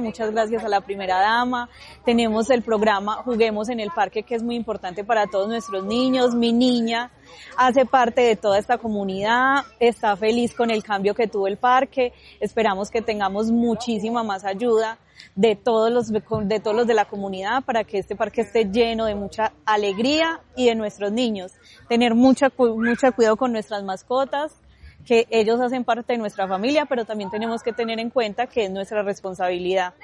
muchas gracias a la primera dama. Tenemos el programa Juguemos en el Parque, que es muy importante para todos nuestros niños. Mi niña hace parte de toda esta comunidad, está feliz con el cambio que tuvo el parque. Esperamos que tengamos muchísima más ayuda de todos los de la comunidad para que este parque esté lleno de mucha alegría y de nuestros niños. Tener mucho cuidado con nuestras mascotas, que ellos hacen parte de nuestra familia, pero también tenemos que tener en cuenta que es nuestra responsabilidad.